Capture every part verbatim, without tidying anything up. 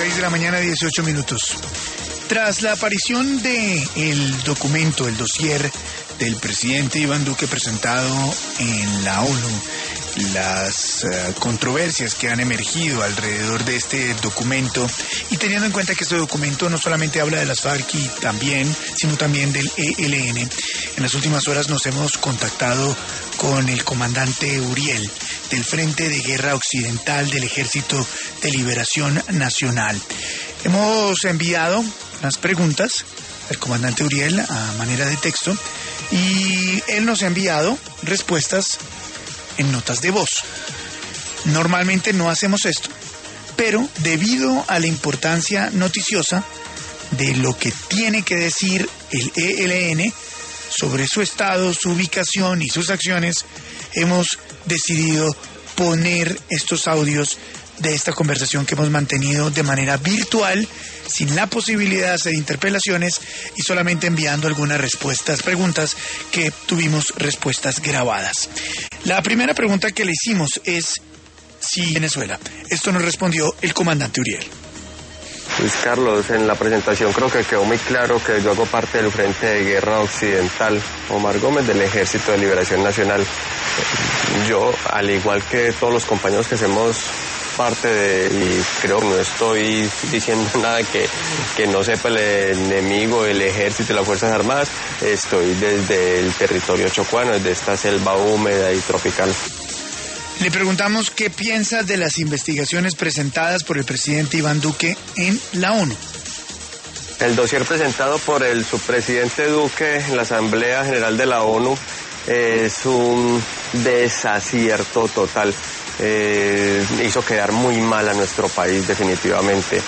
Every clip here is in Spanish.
seis de la mañana, dieciocho minutos. Tras la aparición de el documento, el dossier del presidente Iván Duque presentado en la ONU, las uh, controversias que han emergido alrededor de este documento, y teniendo en cuenta que este documento no solamente habla de las FARC y también, sino también del E L N, en las últimas horas nos hemos contactado con el comandante Uriel del Frente de Guerra Occidental del Ejército de Liberación Nacional. Hemos enviado unas preguntas al comandante Uriel a manera de texto y él nos ha enviado respuestas en notas de voz. Normalmente no hacemos esto, pero debido a la importancia noticiosa de lo que tiene que decir el E L N sobre su estado, su ubicación y sus acciones, hemos decidido poner estos audios de esta conversación que hemos mantenido de manera virtual, sin la posibilidad de hacer interpelaciones y solamente enviando algunas respuestas, preguntas que tuvimos respuestas grabadas. La primera pregunta que le hicimos es si Venezuela. Esto nos respondió el comandante Uriel. Luis Carlos, en la presentación creo que quedó muy claro que yo hago parte del Frente de Guerra Occidental, Omar Gómez, del Ejército de Liberación Nacional. Yo, al igual que todos los compañeros que hacemos parte de, y creo que no estoy diciendo nada que, que no sepa el enemigo, el ejército y las Fuerzas Armadas, estoy desde el territorio chocuano, desde esta selva húmeda y tropical. Le preguntamos qué piensa de las investigaciones presentadas por el presidente Iván Duque en la ONU. El dossier presentado por el subpresidente Duque en la Asamblea General de la ONU es un desacierto total. Eh, hizo quedar muy mal a nuestro país definitivamente.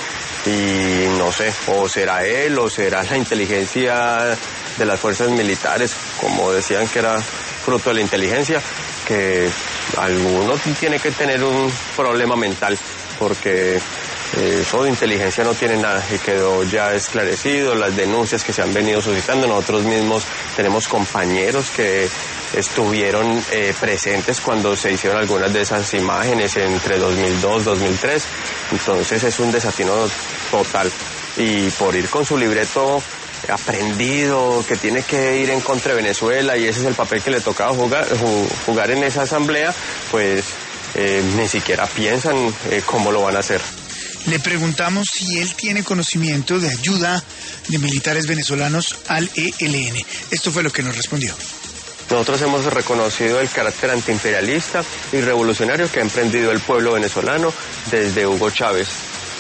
Y no sé, o será él o será la inteligencia de las fuerzas militares, como decían que era fruto de la inteligencia, que alguno tiene que tener un problema mental, porque eh, eso de inteligencia no tiene nada y quedó ya esclarecido, las denuncias que se han venido suscitando. Nosotros mismos tenemos compañeros que estuvieron eh, presentes cuando se hicieron algunas de esas imágenes entre dos mil dos y dos mil tres, entonces es un desatino total, y por ir con su libreto aprendido, que tiene que ir en contra de Venezuela, y ese es el papel que le tocaba jugar, jugar en esa asamblea, pues eh, ni siquiera piensan eh, cómo lo van a hacer. Le preguntamos si él tiene conocimiento de ayuda de militares venezolanos al E L N. Esto fue lo que nos respondió. Nosotros hemos reconocido el carácter antiimperialista y revolucionario que ha emprendido el pueblo venezolano desde Hugo Chávez.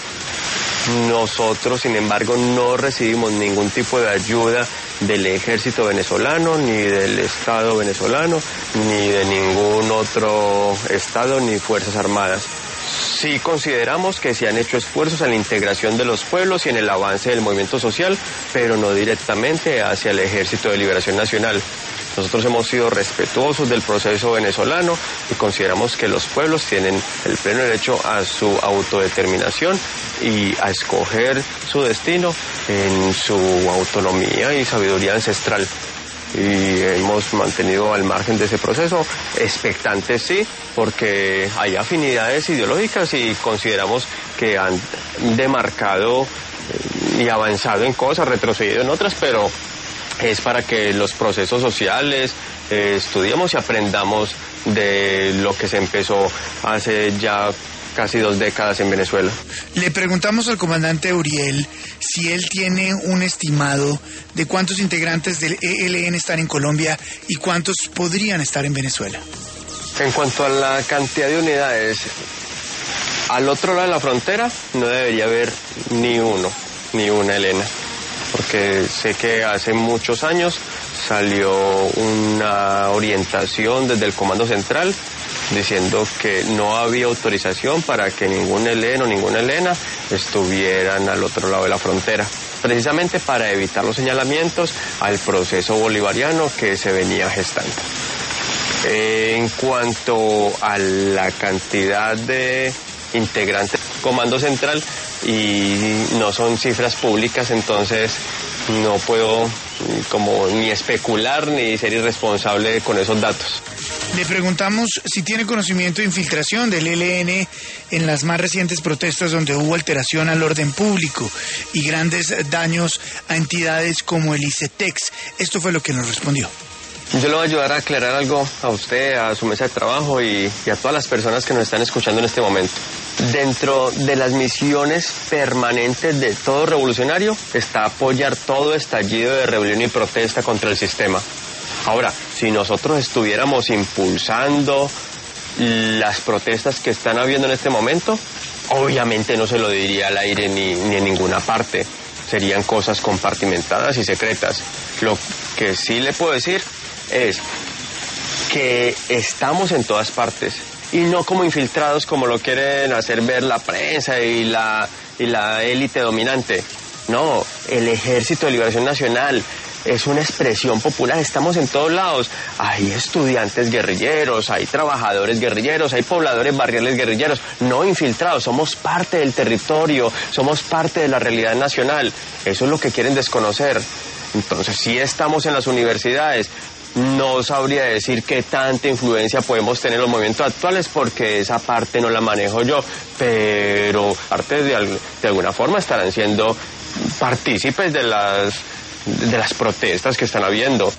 Nosotros, sin embargo, no recibimos ningún tipo de ayuda del ejército venezolano, ni del Estado venezolano, ni de ningún otro Estado ni Fuerzas Armadas. Sí consideramos que se han hecho esfuerzos en la integración de los pueblos y en el avance del movimiento social, pero no directamente hacia el Ejército de Liberación Nacional. Nosotros hemos sido respetuosos del proceso venezolano y consideramos que los pueblos tienen el pleno derecho a su autodeterminación y a escoger su destino en su autonomía y sabiduría ancestral. Y hemos mantenido al margen de ese proceso, expectantes sí, porque hay afinidades ideológicas y consideramos que han demarcado y avanzado en cosas, retrocedido en otras, pero es para que los procesos sociales eh, estudiemos y aprendamos de lo que se empezó hace ya casi dos décadas en Venezuela. Le preguntamos al comandante Uriel si él tiene un estimado de cuántos integrantes del E L N están en Colombia y cuántos podrían estar en Venezuela. En cuanto a la cantidad de unidades, al otro lado de la frontera no debería haber ni uno, ni una Elena, porque sé que hace muchos años salió una orientación desde el Comando Central diciendo que no había autorización para que ningún Elena o ninguna Elena estuvieran al otro lado de la frontera, precisamente para evitar los señalamientos al proceso bolivariano que se venía gestando. En cuanto a la cantidad de integrantes del Comando Central, y no son cifras públicas, entonces no puedo como ni especular ni ser irresponsable con esos datos. Le preguntamos si tiene conocimiento de infiltración del E L N en las más recientes protestas donde hubo alteración al orden público y grandes daños a entidades como el ICETEX. Esto fue lo que nos respondió. Yo le voy a ayudar a aclarar algo a usted, a su mesa de trabajo y, y a todas las personas que nos están escuchando en este momento. Dentro de las misiones permanentes de todo revolucionario está apoyar todo estallido de rebelión y protesta contra el sistema. Ahora, si nosotros estuviéramos impulsando las protestas que están habiendo en este momento, obviamente no se lo diría al aire ni, ni en ninguna parte. Serían cosas compartimentadas y secretas. Lo que sí le puedo decir es que estamos en todas partes y no como infiltrados como lo quieren hacer ver la prensa y la, y la élite dominante. No, el Ejército de Liberación Nacional es una expresión popular, estamos en todos lados. Hay estudiantes guerrilleros, hay trabajadores guerrilleros, hay pobladores barriales guerrilleros, no infiltrados, somos parte del territorio, somos parte de la realidad nacional. Eso es lo que quieren desconocer. Entonces, si estamos en las universidades, no sabría decir qué tanta influencia podemos tener en los movimientos actuales porque esa parte no la manejo yo, pero parte de, de alguna forma estarán siendo partícipes de las, de las protestas que están habiendo.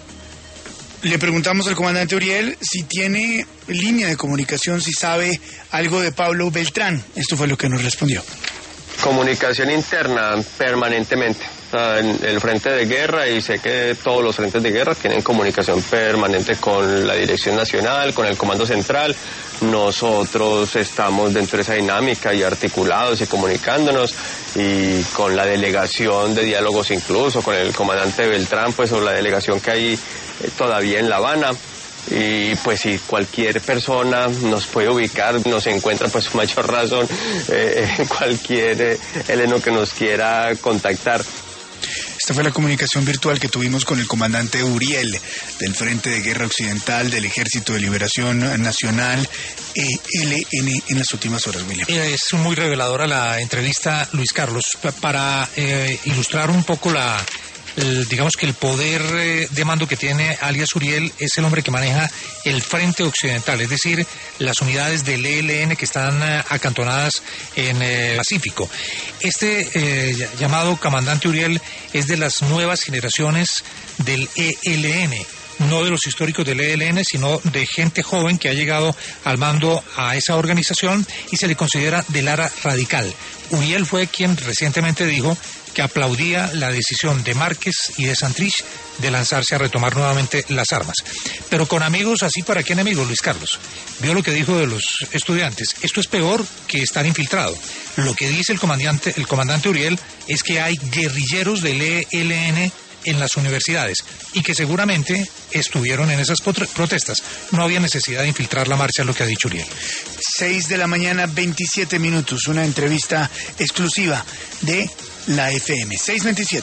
Le preguntamos al comandante Uriel si tiene línea de comunicación, si sabe algo de Pablo Beltrán. Esto fue lo que nos respondió. Comunicación interna permanentemente. En el frente de guerra, y sé que todos los frentes de guerra tienen comunicación permanente con la Dirección Nacional, con el Comando Central. Nosotros estamos dentro de esa dinámica y articulados y comunicándonos, y con la delegación de diálogos incluso, con el comandante Beltrán, pues, o la delegación que hay todavía en La Habana. Y pues si cualquier persona nos puede ubicar, nos encuentra pues mayor razón eh, cualquier eh, heleno que nos quiera contactar. Esta fue la comunicación virtual que tuvimos con el comandante Uriel del Frente de Guerra Occidental del Ejército de Liberación Nacional, E L N, en las últimas horas, William. Es muy reveladora la entrevista, Luis Carlos, para eh, ilustrar un poco la... El, digamos que el poder eh, de mando que tiene alias Uriel es el hombre que maneja el frente occidental, es decir, las unidades del E L N que están eh, acantonadas en el eh, Pacífico. Este eh, llamado comandante Uriel es de las nuevas generaciones del E L N, no de los históricos del E L N, sino de gente joven que ha llegado al mando a esa organización y se le considera del ala radical. Uriel fue quien recientemente dijo que aplaudía la decisión de Márquez y de Santrich de lanzarse a retomar nuevamente las armas. Pero con amigos así, ¿para qué enemigos, Luis Carlos? Vio lo que dijo de los estudiantes. Esto es peor que estar infiltrado. Lo que dice el comandante, el comandante Uriel es que hay guerrilleros del E L N en las universidades y que seguramente estuvieron en esas protestas. No había necesidad de infiltrar la marcha, lo que ha dicho Uriel. seis de la mañana, veintisiete minutos. Una entrevista exclusiva de la F M. seis veintisiete.